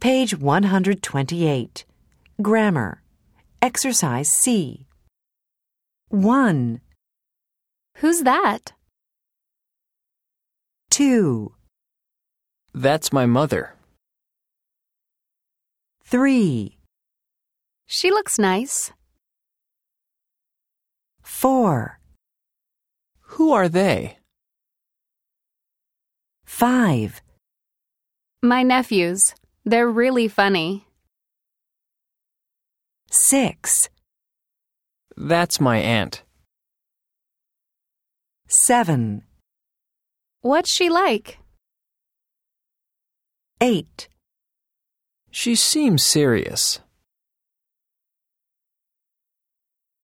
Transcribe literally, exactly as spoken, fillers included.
Page one hundred twenty-eight. Grammar. Exercise C. one, Who's that? two, That's my mother. three, She looks nice. four, Who are they? five, My nephews. They're really funny. six, That's my aunt. seven, What's she like? eight. She seems serious.